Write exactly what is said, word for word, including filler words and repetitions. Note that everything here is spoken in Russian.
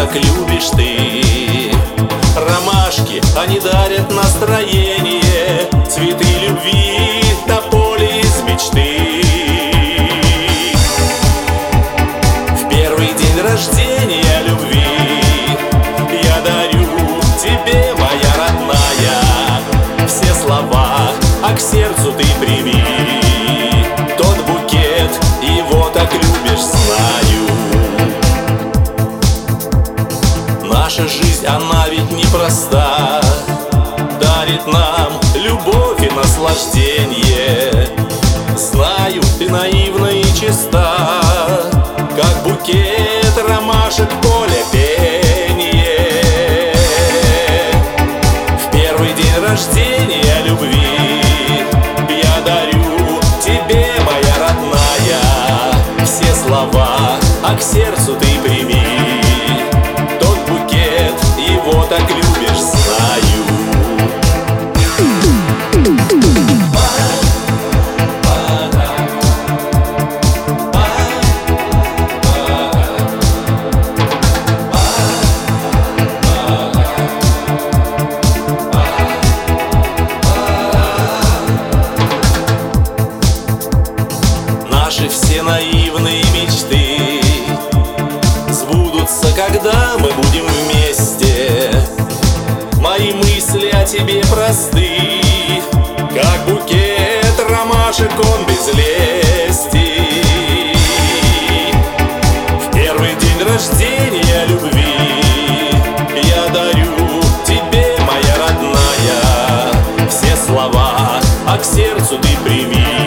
как любишь ты. Ромашки, они дарят настроение, цветы любви, тополи из мечты. В первый день рождения любви я дарю тебе, моя родная, все слова, а к сердцу ты прими тот букет, его так любишь, знаю. Наша жизнь, она ведь непроста, дарит нам любовь и наслаждение. Знаю, ты наивна и чиста, как букет ромашек поле пение. В первый день рождения любви я дарю тебе, моя родная, все слова, а к сердцу ты прими тот букет, его так любишь, знаю. Наши все наивные мечты сбудутся, когда мы будем вместе. Мои мысли о тебе просты, как букет ромашек, он без лести. В первый день рождения любви я дарю тебе, моя родная, все слова, а к сердцу ты прими